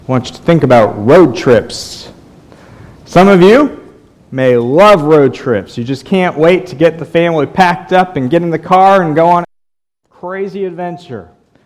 I want you to think about road trips. Some of you may love road trips. You just can't wait to get the family packed up and get in the car and go on a crazy adventure.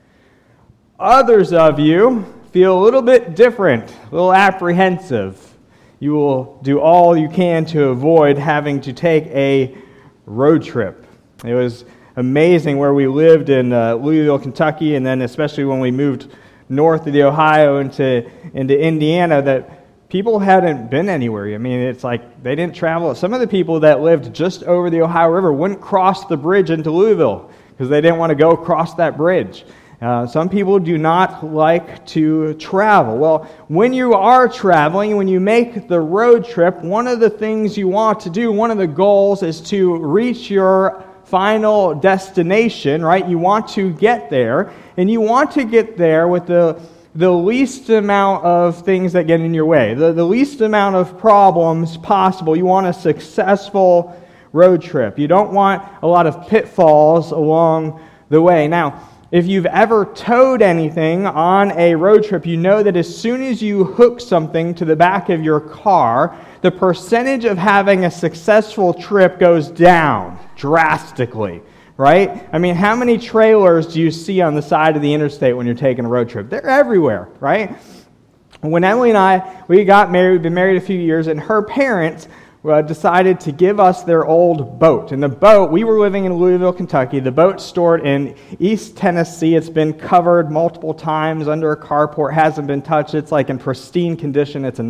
Others of you feel a little bit different, a little apprehensive. You will do all you can to avoid having to take a road trip. It was amazing where we lived in Louisville, Kentucky, and then especially when we moved north of the Ohio into Indiana, that people hadn't been anywhere. I mean, it's like they didn't travel. Some of the people that lived just over the Ohio River wouldn't cross the bridge into Louisville because they didn't want to go across that bridge. Some people do not like to travel. Well, when you are traveling, when you make the road trip, one of the things you want to do, one of the goals is to reach your final destination, right? You want to get there, and you want to get there with the least amount of things that get in your way, the least amount of problems possible. You want a successful road trip. You don't want a lot of pitfalls along the way. Now, if you've ever towed anything on a road trip, you know that as soon as you hook something to the back of your car, the percentage of having a successful trip goes down drastically, right? I mean, how many trailers do you see on the side of the interstate when you're taking a road trip? They're everywhere, right? When Emily and I, we got married, we've been married a few years, and her parents decided to give us their old boat. And the boat, we were living in Louisville, Kentucky. The boat's stored in East Tennessee. It's been covered multiple times under a carport, hasn't been touched. It's like in pristine condition. It's a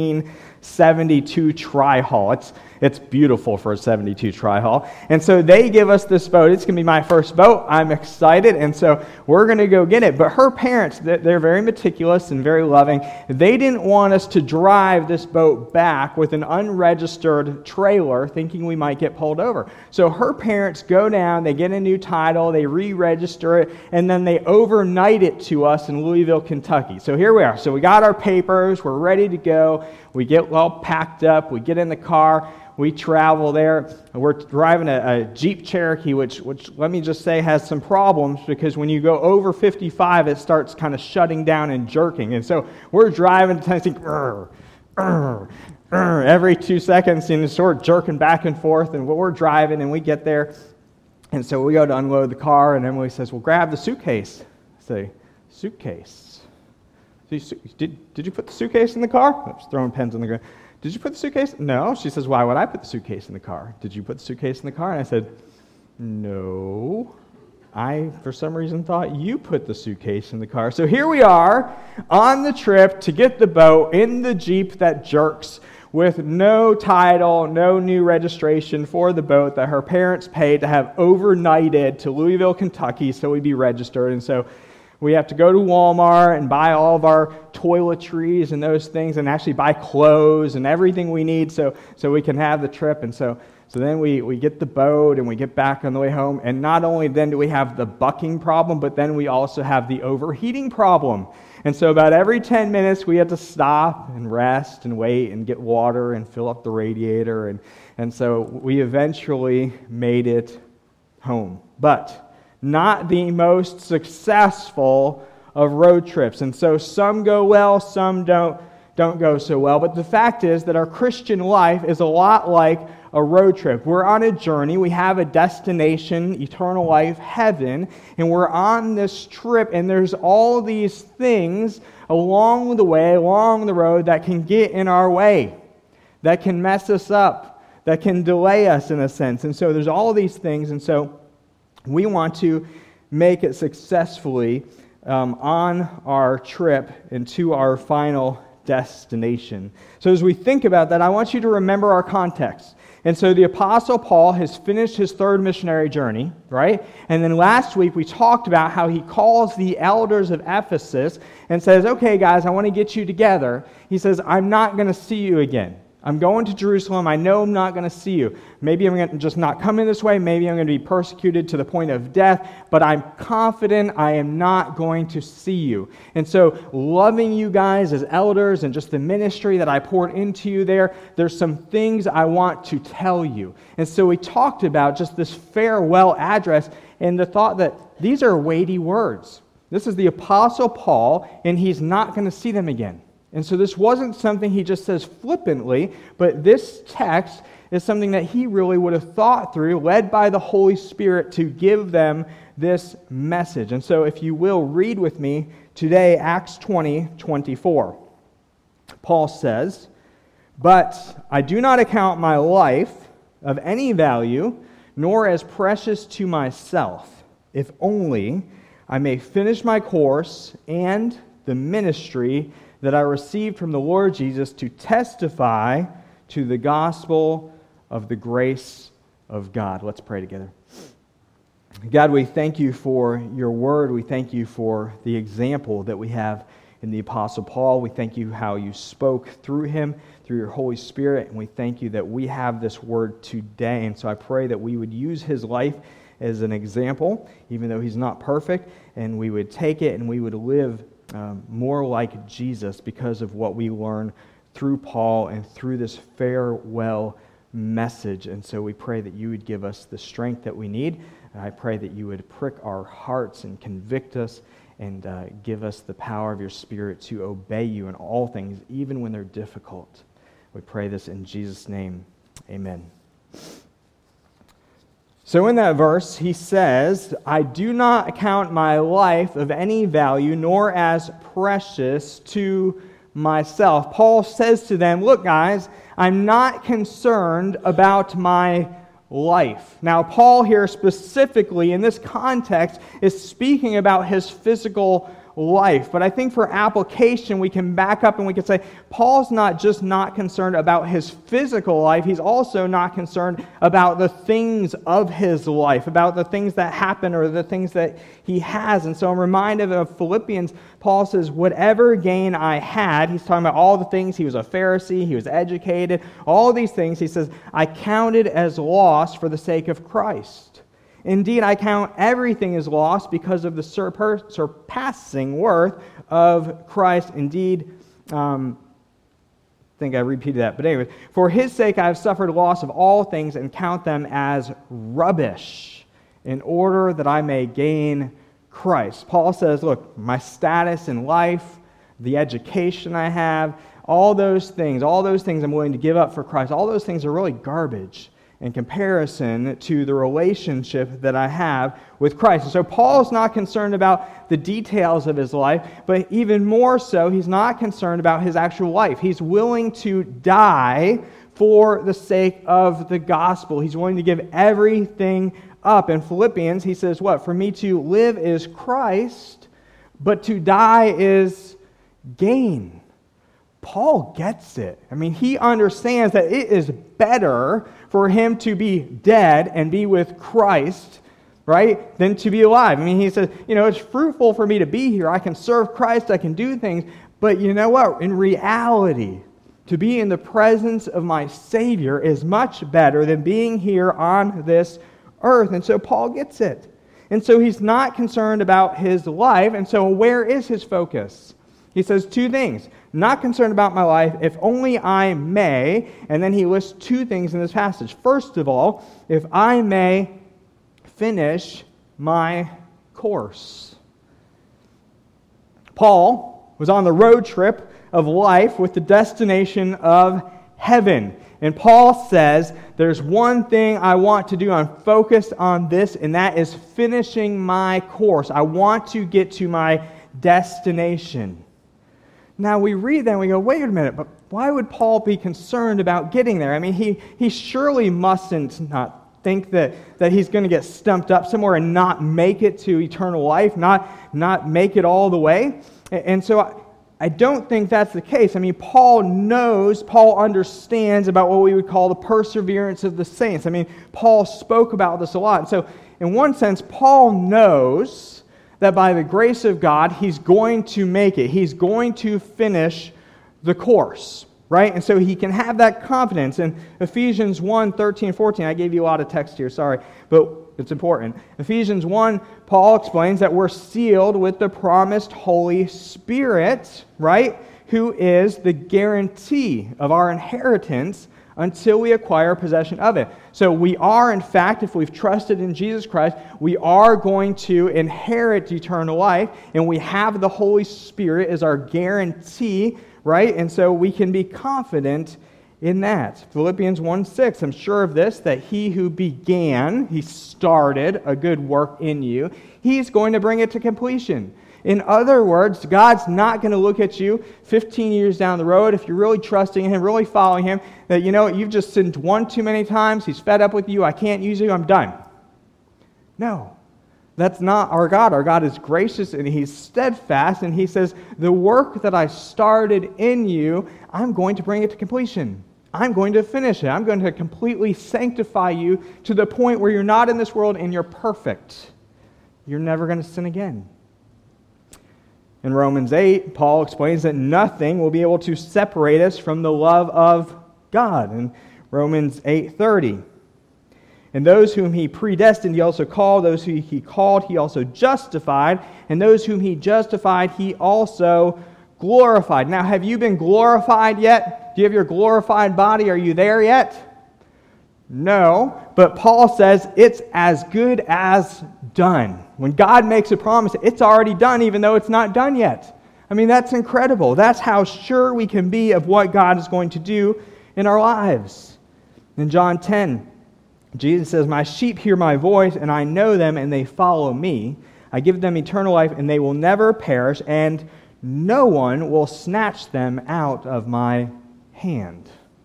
1972 tri-hull. It's beautiful for a 72 tri-hull. And so they give us this boat. It's going to be my first boat. I'm excited. And so we're going to go get it. But her parents, they're very meticulous and very loving. They didn't want us to drive this boat back with an unregistered trailer thinking we might get pulled over. So her parents go down, they get a new title, they re-register it, and then they overnight it to us in Louisville, Kentucky. So here we are. So we got our papers. We're ready to go. We get all packed up. We get in the car. We travel there. We're driving a Jeep Cherokee, which let me just say has some problems because when you go over 55, it starts kind of shutting down and jerking. And so we're driving to Tennessee, every 2 seconds, and it's sort of jerking back and forth. And we're driving, and we get there. And so we go to unload the car, and Emily says, well, grab the suitcase. I say, suitcase? Did you put the suitcase in the car? I was throwing pens on the ground. Did you put the suitcase? No. She says, why would I put the suitcase in the car? Did you put the suitcase in the car? And I said, no. I, for some reason, thought you put the suitcase in the car. So here we are on the trip to get the boat in the Jeep that jerks with no title, no new registration for the boat that her parents paid to have overnighted to Louisville, Kentucky so we'd be registered. And so we have to go to Walmart and buy all of our toiletries and those things and actually buy clothes and everything we need so we can have the trip. And so then we get the boat and we get back on the way home. And not only then do we have the bucking problem, but then we also have the overheating problem. And so about every 10 minutes we had to stop and rest and wait and get water and fill up the radiator. And so we eventually made it home. But not the most successful of road trips. And so some go well, some don't go so well. But the fact is that our Christian life is a lot like a road trip. We're on a journey. We have a destination, eternal life, heaven, and we're on this trip, and there's all these things along the way, along the road that can get in our way, that can mess us up, that can delay us in a sense. And so there's all these things, and so we want to make it successfully on our trip and to our final destination. So as we think about that, I want you to remember our context. And so the Apostle Paul has finished his third missionary journey, right? And then last week we talked about how he calls the elders of Ephesus and says, okay, guys, I want to get you together. He says, I'm not going to see you again. I'm going to Jerusalem. I know I'm not going to see you. Maybe I'm going to just not come in this way. Maybe I'm going to be persecuted to the point of death. But I'm confident I am not going to see you. And so loving you guys as elders and just the ministry that I poured into you there's some things I want to tell you. And so we talked about just this farewell address and the thought that these are weighty words. This is the Apostle Paul, and he's not going to see them again. And so this wasn't something he just says flippantly, but this text is something that he really would have thought through, led by the Holy Spirit to give them this message. And so if you will, read with me today Acts 20:24. Paul says, "But I do not account my life of any value, nor as precious to myself, if only I may finish my course and the ministry that I received from the Lord Jesus to testify to the gospel of the grace of God." Let's pray together. God, we thank you for your word. We thank you for the example that we have in the Apostle Paul. We thank you how you spoke through him, through your Holy Spirit, and we thank you that we have this word today. And so I pray that we would use his life as an example, even though he's not perfect, and we would take it and we would live more like Jesus because of what we learn through Paul and through this farewell message. And so we pray that you would give us the strength that we need. And I pray that you would prick our hearts and convict us and give us the power of your Spirit to obey you in all things, even when they're difficult. We pray this in Jesus' name. Amen. So in that verse, he says, "I do not account my life of any value, nor as precious to myself." Paul says to them, look guys, I'm not concerned about my life. Now, Paul here specifically in this context is speaking about his physical life. But I think for application, we can back up and we can say, Paul's not just not concerned about his physical life, he's also not concerned about the things of his life, about the things that happen or the things that he has. And so I'm reminded of Philippians. Paul says, whatever gain I had, he's talking about all the things. He was a Pharisee, he was educated, all these things. He says, I counted as loss for the sake of Christ. Indeed, I count everything as loss because of the surpassing worth of Christ. Indeed, I think I repeated that. But anyway, for his sake I have suffered loss of all things and count them as rubbish in order that I may gain Christ. Paul says, look, my status in life, the education I have, all those things I'm willing to give up for Christ. All those things are really garbage in comparison to the relationship that I have with Christ. And so Paul's not concerned about the details of his life, but even more so, he's not concerned about his actual life. He's willing to die for the sake of the gospel. He's willing to give everything up. In Philippians, he says, what? For me to live is Christ, but to die is gain. Paul gets it. I mean, he understands that it is better for him to be dead and be with Christ, right, than to be alive. I mean, he says, it's fruitful for me to be here. I can serve Christ. I can do things. But you know what? In reality, to be in the presence of my Savior is much better than being here on this earth. And so Paul gets it. And so he's not concerned about his life. And so where is his focus? He says two things. Not concerned about my life, if only I may. And then he lists two things in this passage. First of all, if I may finish my course. Paul was on the road trip of life with the destination of heaven. And Paul says, there's one thing I want to do. I'm focused on this, and that is finishing my course. I want to get to my destination. Now we read that and we go, wait a minute, but why would Paul be concerned about getting there? I mean, he surely mustn't not think that he's going to get stumped up somewhere and not make it to eternal life, not make it all the way. And so I don't think that's the case. I mean, Paul understands about what we would call the perseverance of the saints. I mean, Paul spoke about this a lot. And so in one sense, Paul knows that by the grace of God, he's going to make it. He's going to finish the course, right? And so he can have that confidence. In Ephesians 1, 13, 14, I gave you a lot of text here, sorry, but it's important. Ephesians 1, Paul explains that we're sealed with the promised Holy Spirit, right? Who is the guarantee of our inheritance until we acquire possession of it. So we are, in fact, if we've trusted in Jesus Christ, we are going to inherit eternal life, and we have the Holy Spirit as our guarantee, right? And so we can be confident in that. Philippians 1:6, I'm sure of this, that he who began, he started a good work in you, he's going to bring it to completion. In other words, God's not going to look at you 15 years down the road if you're really trusting in Him, really following Him, that, you've just sinned one too many times, He's fed up with you, I can't use you, I'm done. No, that's not our God. Our God is gracious and He's steadfast, and He says, the work that I started in you, I'm going to bring it to completion. I'm going to finish it. I'm going to completely sanctify you to the point where you're not in this world and you're perfect. You're never going to sin again. In Romans 8, Paul explains that nothing will be able to separate us from the love of God. In Romans 8:30, and those whom He predestined, He also called. Those whom He called, He also justified. And those whom He justified, He also glorified. Now, have you been glorified yet? Do you have your glorified body? Are you there yet? No, but Paul says it's as good as done. When God makes a promise, it's already done, even though it's not done yet. I mean, that's incredible. That's how sure we can be of what God is going to do in our lives. In John 10, Jesus says, my sheep hear my voice, and I know them, and they follow me. I give them eternal life, and they will never perish, and no one will snatch them out of my hand.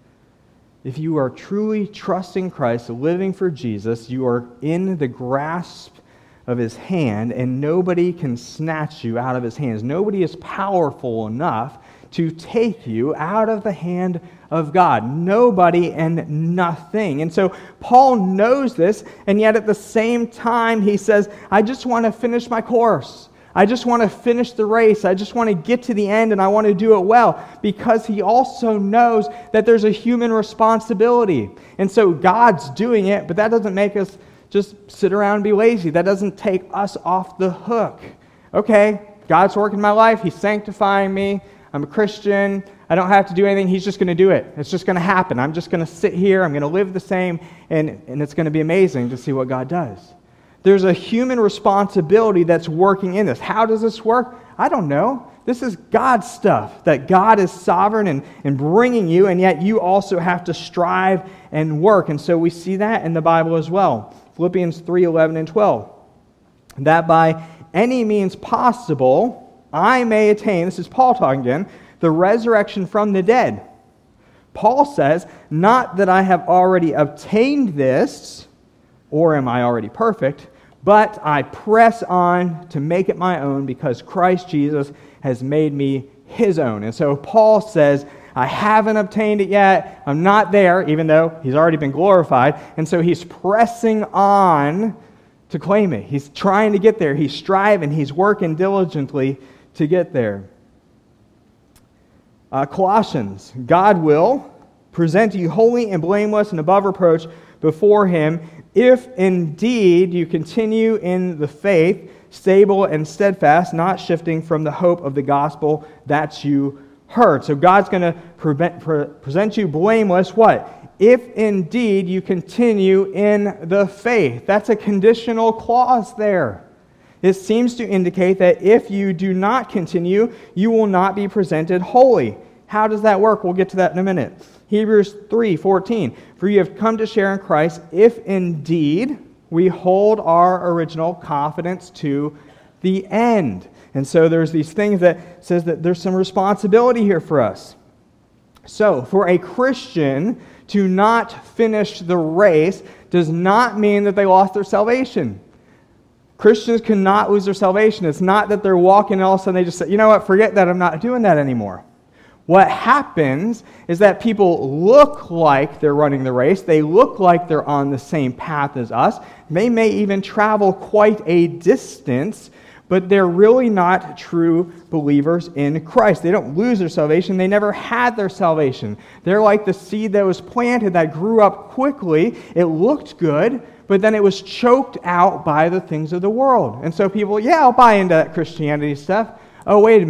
If you are truly trusting Christ, living for Jesus, you are in the grasp of His hand, and nobody can snatch you out of His hands. Nobody is powerful enough to take you out of the hand of God. Nobody and nothing. And so Paul knows this, and yet at the same time he says, I just want to finish my course. I just want to finish the race. I just want to get to the end, and I want to do it well, because he also knows that there's a human responsibility. And so God's doing it, but that doesn't make us just sit around and be lazy. That doesn't take us off the hook. Okay, God's working my life. He's sanctifying me. I'm a Christian. I don't have to do anything. He's just going to do it. It's just going to happen. I'm just going to sit here. I'm going to live the same, and it's going to be amazing to see what God does. There's a human responsibility that's working in this. How does this work? I don't know. This is God's stuff, that God is sovereign and bringing you, and yet you also have to strive and work. And so we see that in the Bible as well. Philippians 3:11 and 12. That by any means possible I may attain, this is Paul talking again, the resurrection from the dead. Paul says, not that I have already obtained this, or am I already perfect, but I press on to make it my own, because Christ Jesus has made me His own. And so Paul says, I haven't obtained it yet. I'm not there, even though He's already been glorified. And so he's pressing on to claim it. He's trying to get there. He's striving. He's working diligently to get there. Colossians, God will present you holy and blameless and above reproach before Him, if indeed you continue in the faith, stable and steadfast, not shifting from the hope of the gospel that you heard. So God's going to present you blameless, what? If indeed you continue in the faith. That's a conditional clause there. It seems to indicate that if you do not continue, you will not be presented holy. How does that work? We'll get to that in a minute. Hebrews 3:14. For you have come to share in Christ, if indeed we hold our original confidence to the end. And so there's these things that says that there's some responsibility here for us. So for a Christian to not finish the race does not mean that they lost their salvation. Christians cannot lose their salvation. It's not that they're walking and all of a sudden they just say, you know what, forget that, I'm not doing that anymore. What happens is that people look like they're running the race. They look like they're on the same path as us. They may even travel quite a distance, but they're really not true believers in Christ. They don't lose their salvation. They never had their salvation. They're like the seed that was planted that grew up quickly. It looked good, but then it was choked out by the things of the world. And so people, yeah, I'll buy into that Christianity stuff. Oh, wait a minute.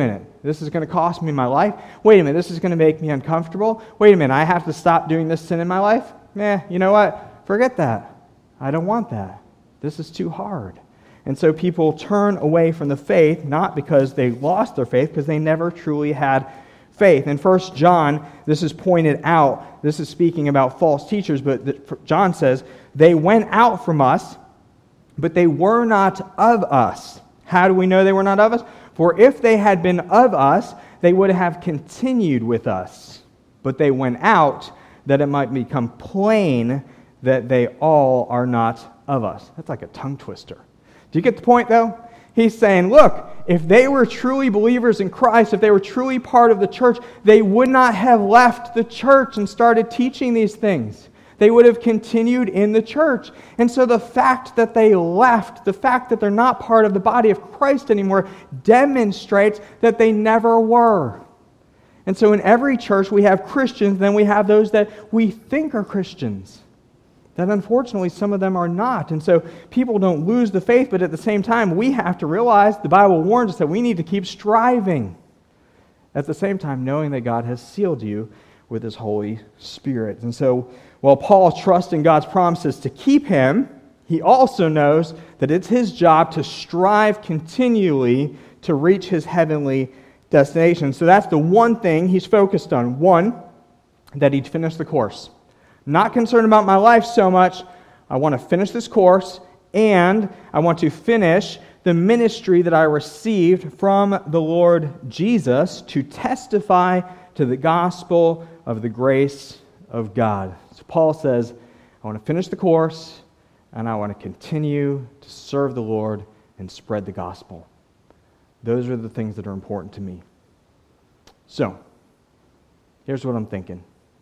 this is going to cost me my life. Wait a minute, this is going to make me uncomfortable. Wait a minute, I have to stop doing this sin in my life. You know what? Forget that. I don't want that. This is too hard. And so people turn away from the faith, not because they lost their faith, because they never truly had faith. In 1 John, this is pointed out. This is speaking about false teachers, but John says, they went out from us, but they were not of us. How do we know they were not of us? For if they had been of us, they would have continued with us. But they went out that it might become plain that they all are not of us. That's like a tongue twister. Do you get the point, though? He's saying, look, if they were truly believers in Christ, if they were truly part of the church, they would not have left the church and started teaching these things. They would have continued in the church. And so the fact that they left, the fact that they're not part of the body of Christ anymore, demonstrates that they never were. And so in every church we have Christians, then we have those that we think are Christians. That unfortunately some of them are not. And so people don't lose the faith, but at the same time we have to realize, the Bible warns us that we need to keep striving. At the same time knowing that God has sealed you with His Holy Spirit. And so while Paul trusts in God's promises to keep him, he also knows that it's his job to strive continually to reach his heavenly destination. So that's the one thing he's focused on. One, that he'd finish the course. Not concerned about my life so much. I want to finish this course, and I want to finish the ministry that I received from the Lord Jesus to testify to the gospel of the grace of God. So Paul says, I want to finish the course, and I want to continue to serve the Lord and spread the gospel. Those are the things that are important to me. So, here's what I'm thinking.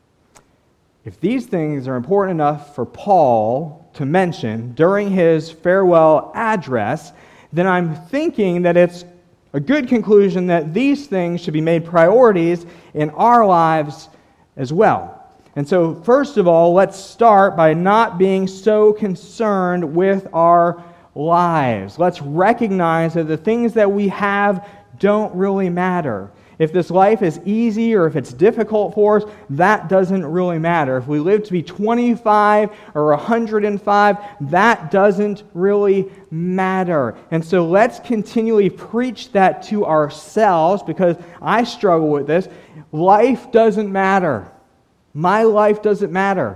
If these things are important enough for Paul to mention during his farewell address, then I'm thinking that it's a good conclusion that these things should be made priorities in our lives as well. And so, first of all, let's start by not being so concerned with our lives. Let's recognize that the things that we have don't really matter. If this life is easy or if it's difficult for us, that doesn't really matter. If we live to be 25 or 105, that doesn't really matter. And so let's continually preach that to ourselves, because I struggle with this. Life doesn't matter. My life doesn't matter.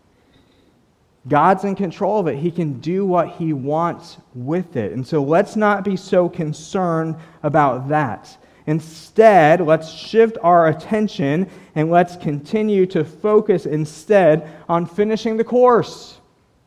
God's in control of it. He can do what He wants with it. And so let's not be so concerned about that. Instead, let's shift our attention and let's continue to focus instead on finishing the course.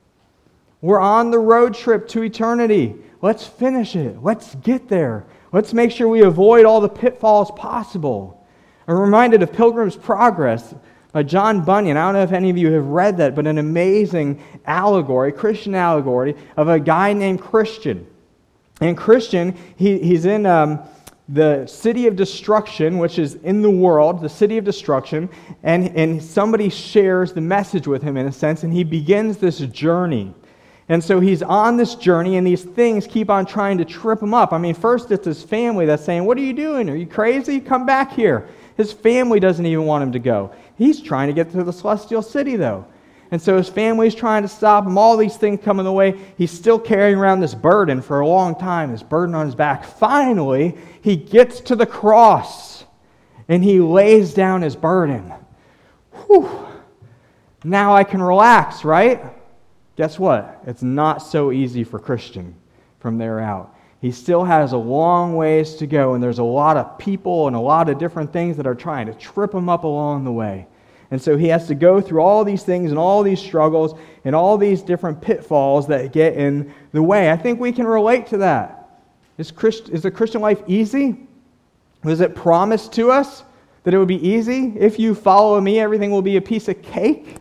We're on the road trip to eternity. Let's finish it. Let's get there. Let's make sure we avoid all the pitfalls possible. I'm reminded of Pilgrim's Progress by John Bunyan. I don't know if any of you have read that, but an amazing allegory, Christian allegory, of a guy named Christian. And Christian, he's in the city of destruction, which is in the world, the city of destruction, and somebody shares the message with him in a sense, and he begins this journey. And so he's on this journey, and these things keep on trying to trip him up. I mean, first it's his family that's saying, "What are you doing? Are you crazy? Come back here." His family doesn't even want him to go. He's trying to get to the celestial city, though. And so his family's trying to stop him. All these things come in the way. He's still carrying around this burden for a long time, this burden on his back. Finally, he gets to the cross, and he lays down his burden. Whew. Now I can relax, right? Guess what? It's not so easy for Christian from there out. He still has a long ways to go, and there's a lot of people and a lot of different things that are trying to trip him up along the way. And so he has to go through all these things and all these struggles and all these different pitfalls that get in the way. I think we can relate to that. Is the Christian life easy? Was it promised to us that it would be easy? If you follow me, everything will be a piece of cake.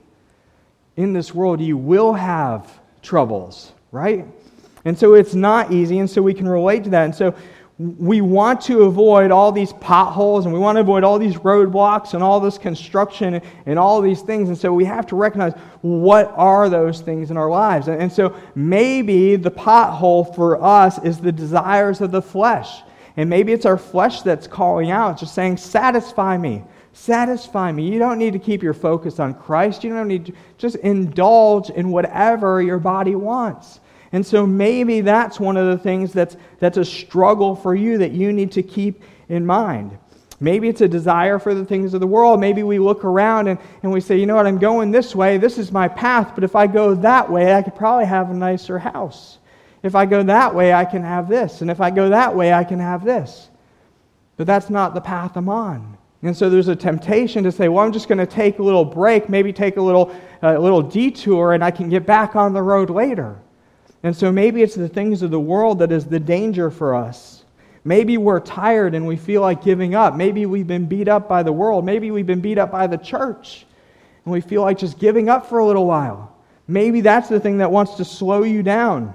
In this world, you will have troubles, right? And so it's not easy, and so we can relate to that. And so we want to avoid all these potholes, and we want to avoid all these roadblocks and all this construction and all these things. And so we have to recognize, what are those things in our lives? And so maybe the pothole for us is the desires of the flesh. And maybe it's our flesh that's calling out, just saying, satisfy me. Satisfy me. You don't need to keep your focus on Christ. You don't need to just indulge in whatever your body wants. And so maybe that's one of the things that's a struggle for you that you need to keep in mind. Maybe it's a desire for the things of the world. Maybe we look around and we say, you know what, I'm going this way. This is my path. But if I go that way, I could probably have a nicer house. If I go that way, I can have this. And if I go that way, I can have this. But that's not the path I'm on. And so there's a temptation to say, well, I'm just going to take a little break, maybe take a little detour, and I can get back on the road later. And so maybe it's the things of the world that is the danger for us. Maybe we're tired and we feel like giving up. Maybe we've been beat up by the world. Maybe we've been beat up by the church. And we feel like just giving up for a little while. Maybe that's the thing that wants to slow you down.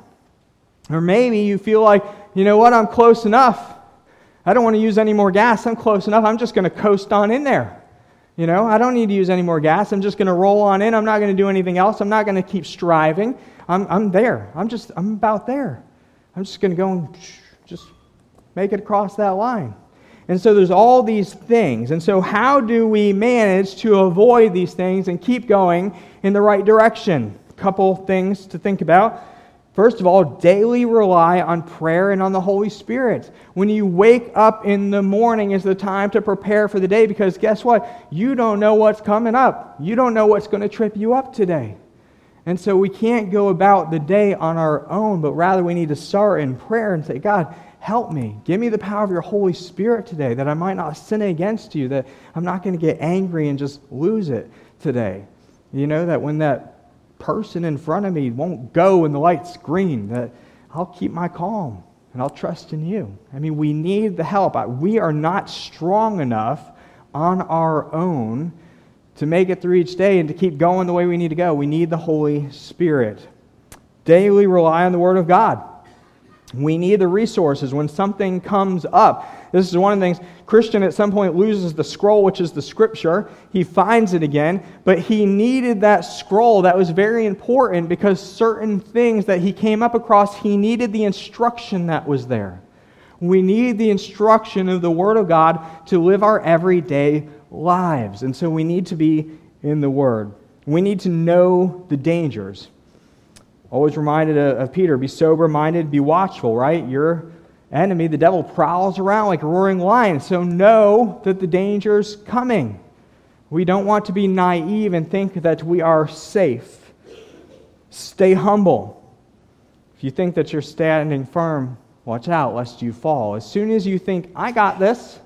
Or maybe you feel like, you know what, I'm close enough. I don't want to use any more gas. I'm close enough. I'm just going to coast on in there. You know, I don't need to use any more gas. I'm just going to roll on in. I'm not going to do anything else. I'm not going to keep striving. I'm there. I'm about there. I'm just going to go and just make it across that line. And so there's all these things. And so how do we manage to avoid these things and keep going in the right direction? A couple things to think about. First of all, daily rely on prayer and on the Holy Spirit. When you wake up in the morning is the time to prepare for the day, because guess what? You don't know what's coming up. You don't know what's going to trip you up today. And so we can't go about the day on our own, but rather we need to start in prayer and say, God, help me. Give me the power of your Holy Spirit today, that I might not sin against you, that I'm not going to get angry and just lose it today. You know, that when that person in front of me won't go when the light's green, that I'll keep my calm and I'll trust in you. I mean, we need the help. We are not strong enough on our own to make it through each day and to keep going the way we need to go. We need the Holy Spirit. Daily rely on the Word of God. We need the resources when something comes up. This is one of the things. Christian at some point loses the scroll, which is the Scripture. He finds it again, but he needed that scroll. That was very important because certain things that he came up across, he needed the instruction that was there. We need the instruction of the Word of God to live our everyday lives. And so we need to be in the Word. We need to know the dangers. Always reminded of Peter, be sober-minded, be watchful, right? Your enemy, the devil, prowls around like a roaring lion. So know that the danger's coming. We don't want to be naive and think that we are safe. Stay humble. If you think that you're standing firm, watch out lest you fall. As soon as you think, I got this,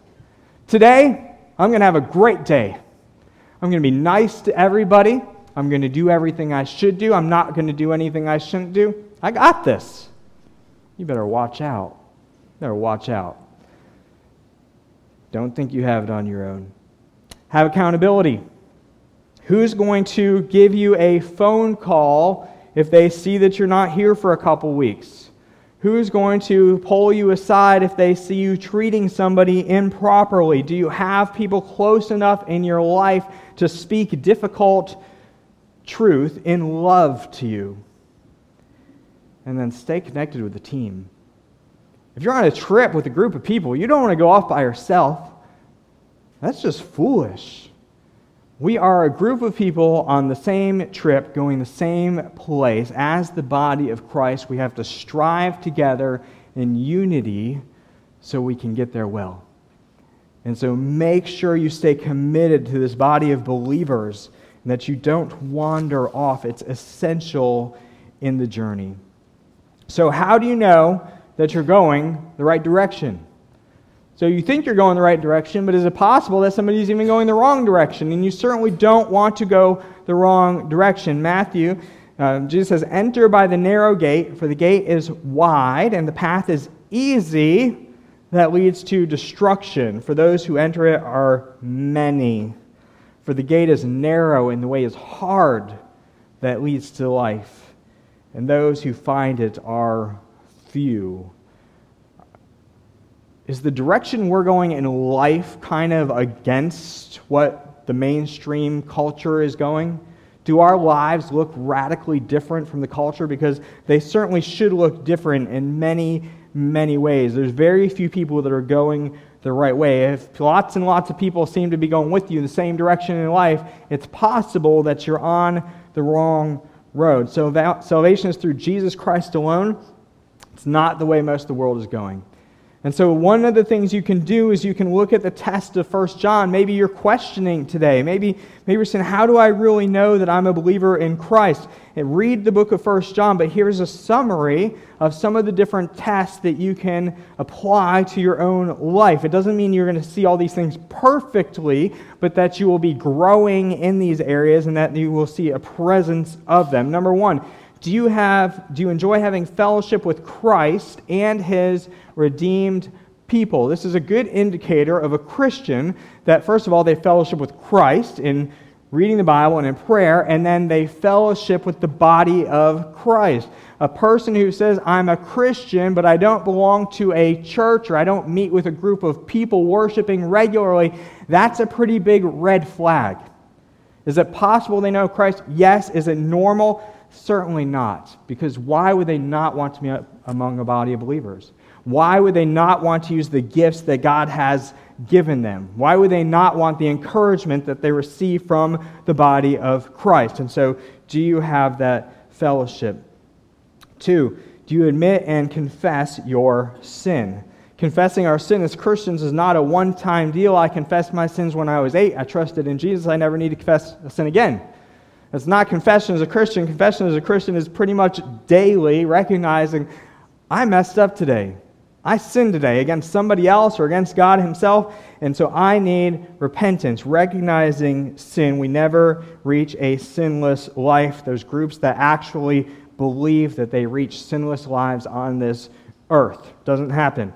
today I'm going to have a great day. I'm going to be nice to everybody. I'm going to do everything I should do. I'm not going to do anything I shouldn't do. I got this. You better watch out. Better watch out. Don't think you have it on your own. Have accountability. Who's going to give you a phone call if they see that you're not here for a couple weeks? Who's going to pull you aside if they see you treating somebody improperly? Do you have people close enough in your life to speak difficult truth in love to you? And then stay connected with the team. If you're on a trip with a group of people, you don't want to go off by yourself. That's just foolish. We are a group of people on the same trip, going the same place. As the body of Christ, we have to strive together in unity so we can get there well. And so make sure you stay committed to this body of believers and that you don't wander off. It's essential in the journey. So how do you know that you're going the right direction? So you think you're going the right direction, but is it possible that somebody's even going the wrong direction? And you certainly don't want to go the wrong direction. Matthew, Jesus says, enter by the narrow gate, for the gate is wide and the path is easy that leads to destruction. For those who enter it are many. For the gate is narrow and the way is hard that leads to life. And those who find it are few. Is the direction we're going in life kind of against what the mainstream culture is going? Do our lives look radically different from the culture? Because they certainly should look different in many, many ways. There's very few people that are going the right way. If lots and lots of people seem to be going with you in the same direction in life, it's possible that you're on the wrong road. So salvation is through Jesus Christ alone. It's not the way most of the world is going. And so one of the things you can do is you can look at the test of 1 John. Maybe you're questioning today. Maybe you're saying, how do I really know that I'm a believer in Christ? And read the book of 1 John, but here's a summary of some of the different tests that you can apply to your own life. It doesn't mean you're going to see all these things perfectly, but that you will be growing in these areas and that you will see a presence of them. Number one, do you enjoy having fellowship with Christ and His redeemed people? This is a good indicator of a Christian that, first of all, they fellowship with Christ in reading the Bible and in prayer, and then they fellowship with the body of Christ. A person who says, I'm a Christian, but I don't belong to a church or I don't meet with a group of people worshiping regularly, that's a pretty big red flag. Is it possible they know Christ? Yes. Is it normal? Certainly not. Because why would they not want to be among a body of believers? Why would they not want to use the gifts that God has given them? Why would they not want the encouragement that they receive from the body of Christ? And so, do you have that fellowship? 2, do you admit and confess your sin? Confessing our sin as Christians is not a one-time deal. I confessed my sins when I was 8. I trusted in Jesus. I never need to confess a sin again. It's not confession as a Christian. Confession as a Christian is pretty much daily recognizing, I messed up today. I sinned today against somebody else or against God Himself, and so I need repentance, recognizing sin. We never reach a sinless life. There's groups that actually believe that they reach sinless lives on this earth. Doesn't happen.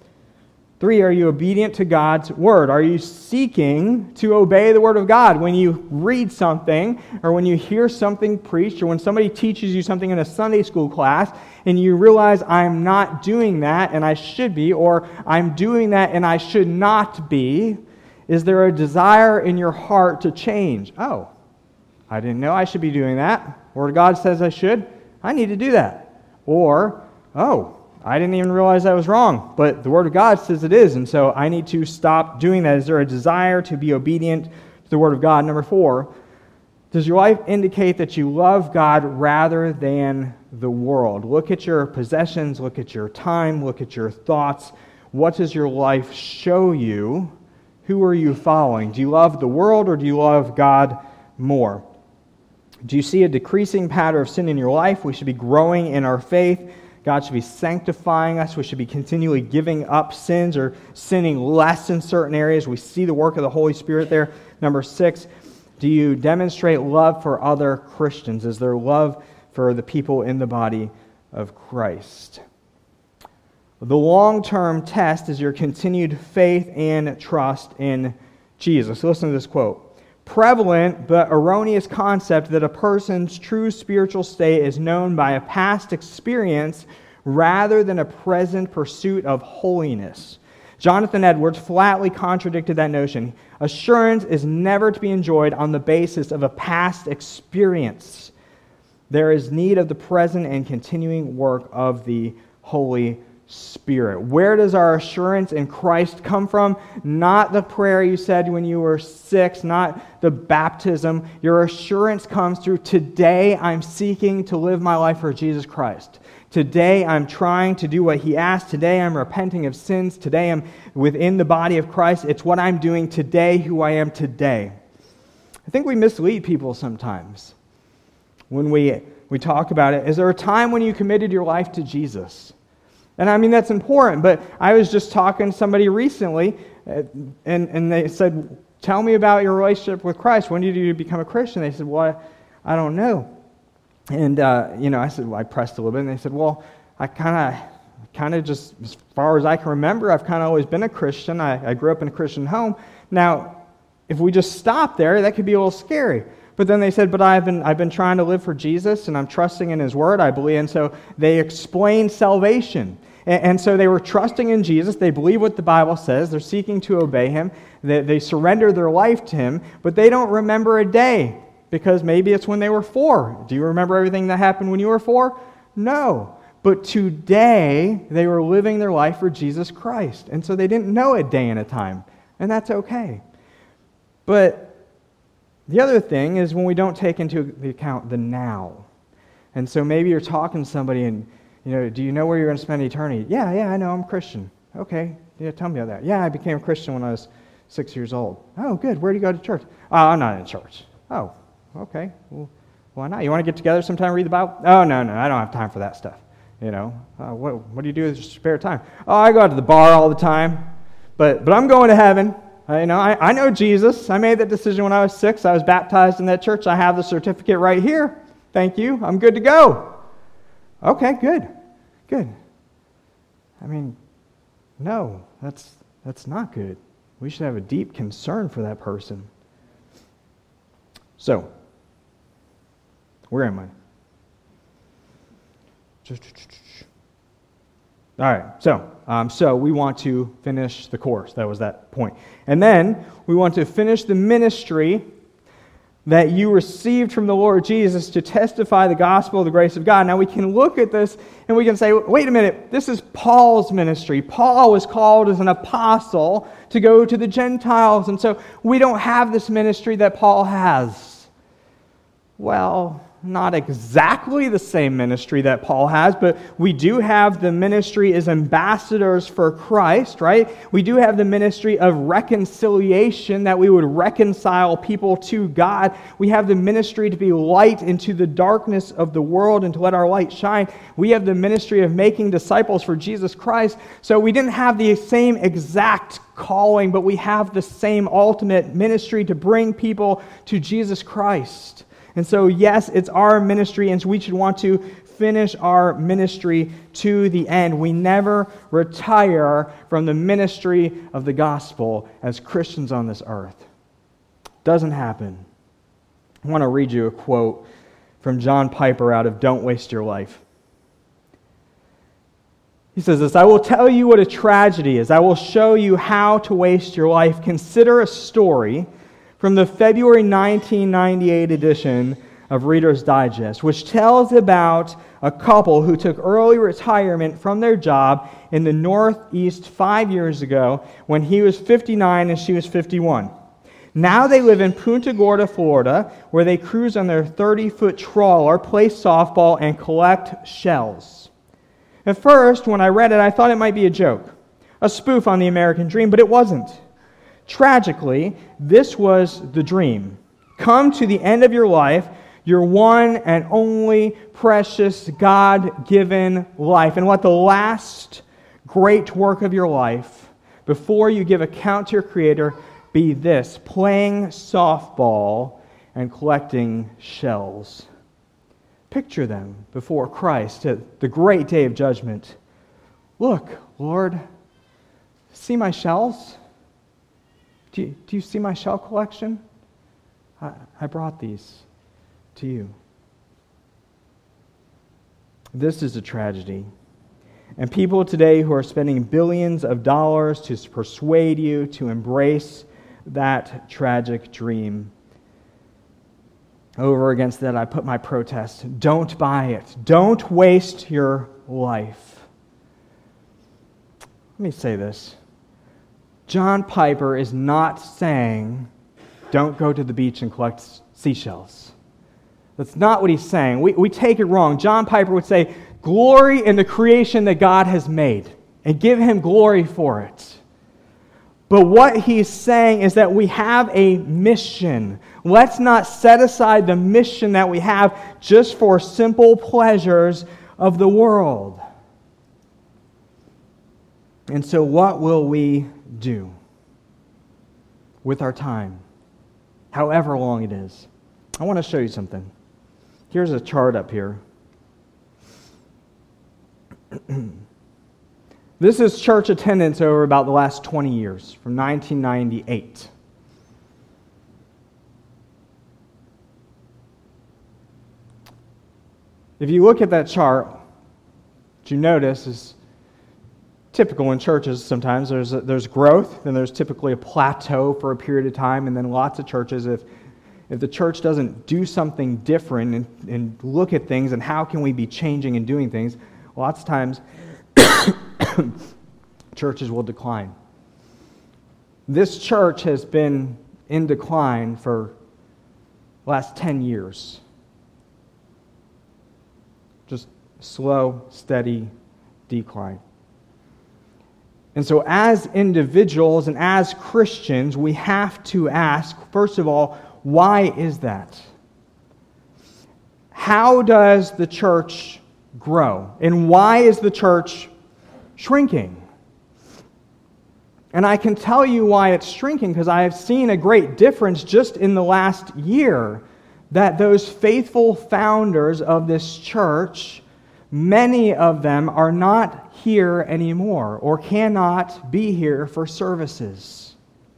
3, are you obedient to God's Word? Are you seeking to obey the Word of God? When you read something, or when you hear something preached, or when somebody teaches you something in a Sunday school class, and you realize, I'm not doing that, and I should be, or I'm doing that, and I should not be, is there a desire in your heart to change? Oh, I didn't know I should be doing that. Word of God says I should. I need to do that. Or, oh, I didn't even realize I was wrong, but the Word of God says it is, and so I need to stop doing that. Is there a desire to be obedient to the Word of God? Number 4, does your life indicate that you love God rather than the world? Look at your possessions, look at your time, look at your thoughts. What does your life show you? Who are you following? Do you love the world or do you love God more? Do you see a decreasing pattern of sin in your life? We should be growing in our faith. God should be sanctifying us. We should be continually giving up sins or sinning less in certain areas. We see the work of the Holy Spirit there. Number 6, do you demonstrate love for other Christians? Is there love for the people in the body of Christ? The long-term test is your continued faith and trust in Jesus. Listen to this quote. Prevalent but erroneous concept that a person's true spiritual state is known by a past experience rather than a present pursuit of holiness. Jonathan Edwards flatly contradicted that notion. Assurance is never to be enjoyed on the basis of a past experience. There is need of the present and continuing work of the Holy Spirit. Where does our assurance in Christ come from? Not the prayer you said when you were 6, not the baptism. Your assurance comes through today I'm seeking to live my life for Jesus Christ. Today I'm trying to do what He asked. Today I'm repenting of sins. Today I'm within the body of Christ. It's what I'm doing today, who I am today. I think we mislead people sometimes when we talk about it. Is there a time when you committed your life to Jesus? And I mean, that's important, but I was just talking to somebody recently, and they said, tell me about your relationship with Christ. When did you become a Christian? They said, well, I don't know. And, I said, well, I pressed a little bit, and they said, well, I kind of just, as far as I can remember, I've kind of always been a Christian. I grew up in a Christian home. Now, if we just stop there, that could be a little scary. But then they said, but I've been trying to live for Jesus, and I'm trusting in His Word, I believe. And so they explained salvation. And so they were trusting in Jesus. They believe what the Bible says. They're seeking to obey Him. They surrender their life to Him. But they don't remember a day because maybe it's when they were 4. Do you remember everything that happened when you were 4? No. But today, they were living their life for Jesus Christ. And so they didn't know a day and a time. And that's okay. But the other thing is when we don't take into account the now. And so maybe you're talking to somebody and, do you know where you're going to spend eternity? Yeah, I know, I'm a Christian. Okay, yeah, tell me about that. Yeah, I became a Christian when I was 6 years old. Oh, good, where do you go to church? Oh, I'm not in church. Oh, okay, well, why not? You want to get together sometime and read the Bible? Oh, no, I don't have time for that stuff. What do you do with your spare time? Oh, I go out to the bar all the time, but I'm going to heaven. I know Jesus. I made that decision when I was 6. I was baptized in that church. I have the certificate right here. Thank you. I'm good to go. Okay, good. No, that's not good. We should have a deep concern for that person. So, where am I? All right, so we want to finish the course. That was that point. And then we want to finish the ministry that you received from the Lord Jesus to testify the gospel of the grace of God. Now we can look at this and we can say, wait a minute, this is Paul's ministry. Paul was called as an apostle to go to the Gentiles, and so we don't have this ministry that Paul has. Well, not exactly the same ministry that Paul has, but we do have the ministry as ambassadors for Christ, right? We do have the ministry of reconciliation, that we would reconcile people to God. We have the ministry to be light into the darkness of the world and to let our light shine. We have the ministry of making disciples for Jesus Christ. So we didn't have the same exact calling, but we have the same ultimate ministry to bring people to Jesus Christ. And so, yes, it's our ministry, and so we should want to finish our ministry to the end. We never retire from the ministry of the gospel as Christians on this earth. Doesn't happen. I want to read you a quote from John Piper out of Don't Waste Your Life. He says this, "I will tell you what a tragedy is. I will show you how to waste your life. Consider a story from the February 1998 edition of Reader's Digest, which tells about a couple who took early retirement from their job in the Northeast 5 years ago when he was 59 and she was 51. Now they live in Punta Gorda, Florida, where they cruise on their 30-foot trawler, play softball, and collect shells. At first, when I read it, I thought it might be a joke, a spoof on the American dream, but it wasn't. Tragically, this was the dream. Come to the end of your life, your one and only precious God-given life, and let the last great work of your life, before you give account to your Creator, be this: playing softball and collecting shells. Picture them before Christ at the great day of judgment. Look, Lord, see my shells? Do you see my shell collection? I brought these to you. This is a tragedy. And people today who are spending billions of dollars to persuade you to embrace that tragic dream. Over against that, I put my protest. Don't buy it. Don't waste your life. Let me say this. John Piper is not saying, don't go to the beach and collect seashells. That's not what he's saying. We take it wrong. John Piper would say, glory in the creation that God has made, and give Him glory for it. But what he's saying is that we have a mission. Let's not set aside the mission that we have just for simple pleasures of the world. And so what will we do with our time, however long it is? I want to show you something. Here's a chart up here. This is church attendance over about the last 20 years, from 1998. If you look at that chart, what you notice is typical in churches sometimes. There's growth, then there's typically a plateau for a period of time, and then lots of churches, if the church doesn't do something different and look at things and how can we be changing and doing things, lots of times churches will decline. This church has been in decline for the last 10 years. Just slow, steady decline. And so as individuals and as Christians, we have to ask, first of all, why is that? How does the church grow? And why is the church shrinking? And I can tell you why it's shrinking, because I have seen a great difference just in the last year, that those faithful founders of this church, many of them are not here anymore or cannot be here for services.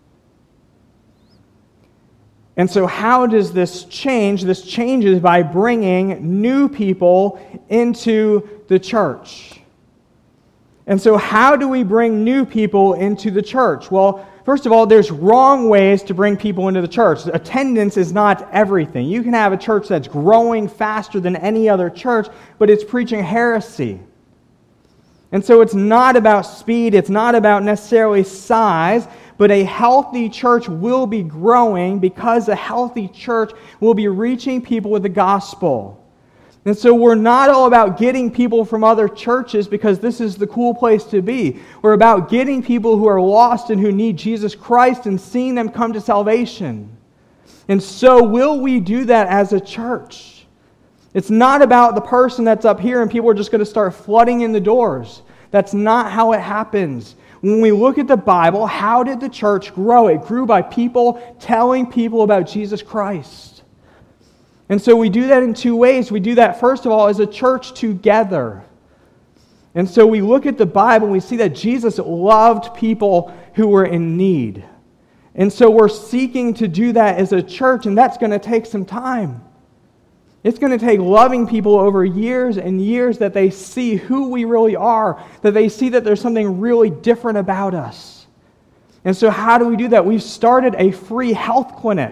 And so how does this change? This changes by bringing new people into the church. And so how do we bring new people into the church? Well, first of all, there's wrong ways to bring people into the church. Attendance is not everything. You can have a church that's growing faster than any other church, but it's preaching heresy. And so it's not about speed, it's not about necessarily size, but a healthy church will be growing because a healthy church will be reaching people with the gospel. And so we're not all about getting people from other churches because this is the cool place to be. We're about getting people who are lost and who need Jesus Christ and seeing them come to salvation. And so will we do that as a church? It's not about the person that's up here and people are just going to start flooding in the doors. That's not how it happens. When we look at the Bible, how did the church grow? It grew by people telling people about Jesus Christ. And so we do that in two ways. We do that, first of all, as a church together. And so we look at the Bible and we see that Jesus loved people who were in need. And so we're seeking to do that as a church, and that's going to take some time. It's going to take loving people over years and years that they see who we really are, that they see that there's something really different about us. And so how do we do that? We've started a free health clinic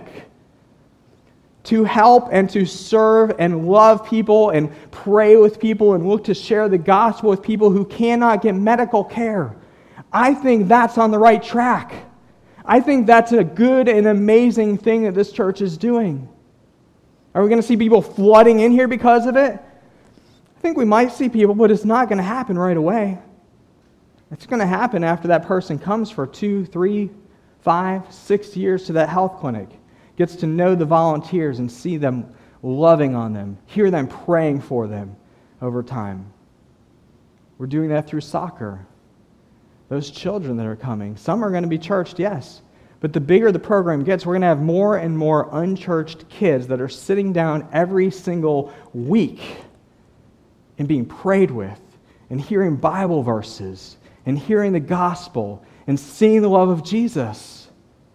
to help and to serve and love people and pray with people and look to share the gospel with people who cannot get medical care. I think that's on the right track. I think that's a good and amazing thing that this church is doing. Are we going to see people flooding in here because of it? I think we might see people, but it's not going to happen right away. It's going to happen after that person comes for 2, 3, 5, 6 years to that health clinic, gets to know the volunteers and see them loving on them, hear them praying for them over time. We're doing that through soccer. Those children that are coming, some are going to be churched, yes. But the bigger the program gets, we're going to have more and more unchurched kids that are sitting down every single week and being prayed with and hearing Bible verses and hearing the gospel and seeing the love of Jesus.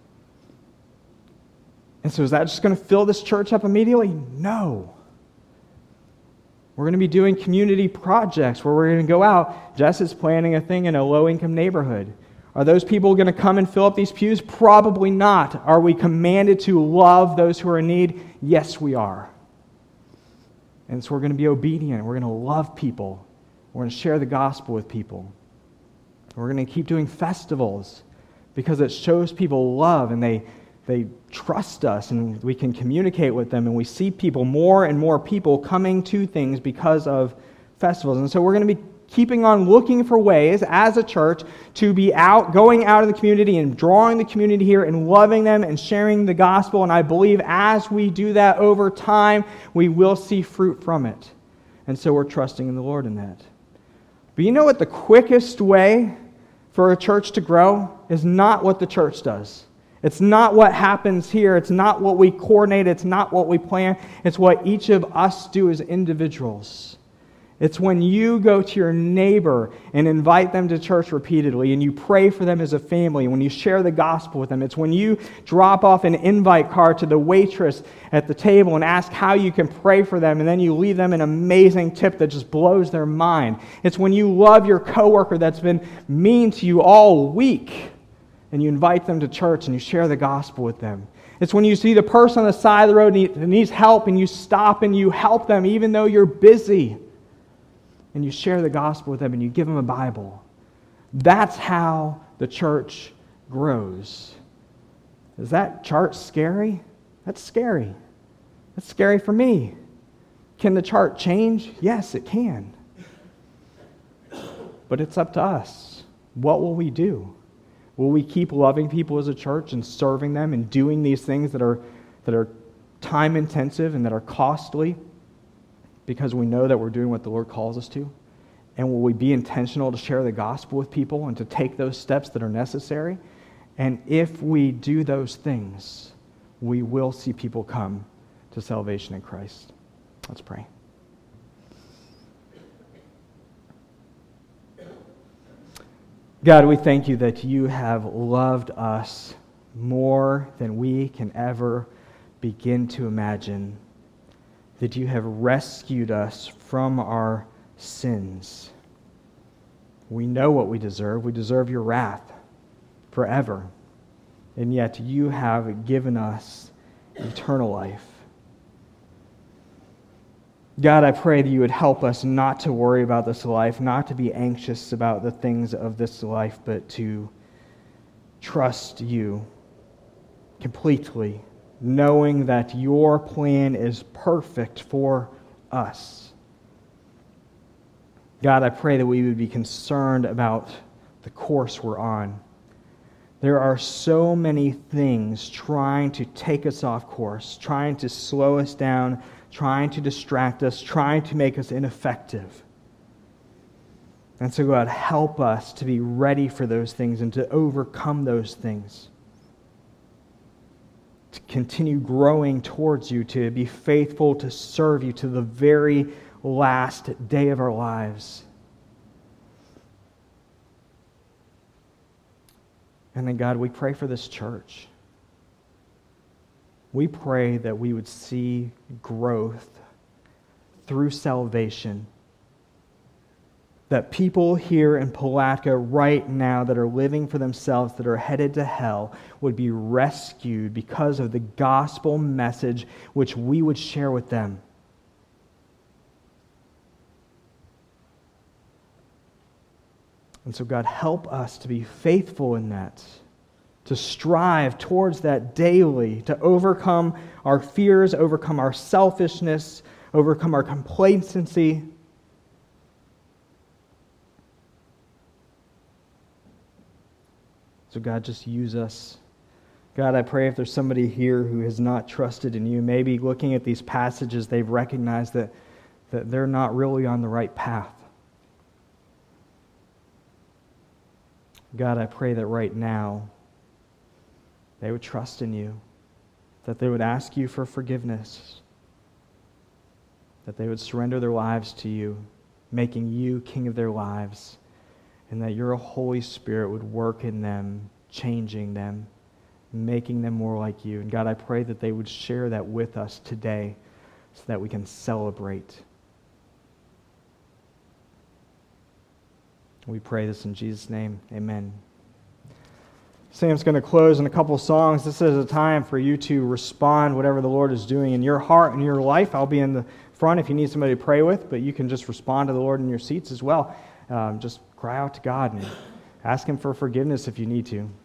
And so is that just going to fill this church up immediately? No. We're going to be doing community projects where we're going to go out. Jess is planning a thing in a low-income neighborhood. Are those people going to come and fill up these pews? Probably not. Are we commanded to love those who are in need? Yes, we are. And so we're going to be obedient. We're going to love people. We're going to share the gospel with people. We're going to keep doing festivals because it shows people love and they trust us and we can communicate with them and we see people, more and more people coming to things because of festivals. And so we're going to be keeping on looking for ways as a church to be going out in the community and drawing the community here and loving them and sharing the gospel. And I believe as we do that over time, we will see fruit from it. And so we're trusting in the Lord in that. But you know what the quickest way for a church to grow is not what the church does. It's not what happens here. It's not what we coordinate. It's not what we plan. It's what each of us do as individuals. It's when you go to your neighbor and invite them to church repeatedly and you pray for them as a family, when you share the gospel with them. It's when you drop off an invite card to the waitress at the table and ask how you can pray for them, and then you leave them an amazing tip that just blows their mind. It's when you love your coworker that's been mean to you all week and you invite them to church and you share the gospel with them. It's when you see the person on the side of the road that needs help and you stop and you help them even though you're busy. and you share the gospel with them and you give them a Bible. That's how the church grows. Is that chart scary? That's scary. That's scary for me. Can the chart change? Yes, it can. But it's up to us. What will we do? Will we keep loving people as a church and serving them and doing these things that are time intensive and that are costly because we know that we're doing what the Lord calls us to? And will we be intentional to share the gospel with people and to take those steps that are necessary? And if we do those things, we will see people come to salvation in Christ. Let's pray. God, we thank you that you have loved us more than we can ever begin to imagine, that you have rescued us from our sins. We know what we deserve. We deserve your wrath forever. And yet you have given us eternal life. God, I pray that you would help us not to worry about this life, not to be anxious about the things of this life, but to trust you completely, knowing that your plan is perfect for us. God, I pray that we would be concerned about the course we're on. There are so many things trying to take us off course, trying to slow us down, trying to distract us, trying to make us ineffective. And so, God, help us to be ready for those things and to overcome those things. To continue growing towards you, to be faithful to serve you to the very last day of our lives. And then, God, we pray for this church. We pray that we would see growth through salvation. That people here in Palatka right now that are living for themselves, that are headed to hell, would be rescued because of the gospel message which we would share with them. And so, God, help us to be faithful in that, to strive towards that daily, to overcome our fears, overcome our selfishness, overcome our complacency. So God, just use us. God, I pray if there's somebody here who has not trusted in you, maybe looking at these passages, they've recognized that they're not really on the right path. God, I pray that right now they would trust in you, that they would ask you for forgiveness, that they would surrender their lives to you, making you king of their lives, and that your Holy Spirit would work in them, changing them, making them more like you. And God, I pray that they would share that with us today so that we can celebrate. We pray this in Jesus' name. Amen. Sam's going to close in a couple of songs. This is a time for you to respond whatever the Lord is doing in your heart and your life. I'll be in the front if you need somebody to pray with, but you can just respond to the Lord in your seats as well. Just cry out to God and ask Him for forgiveness if you need to.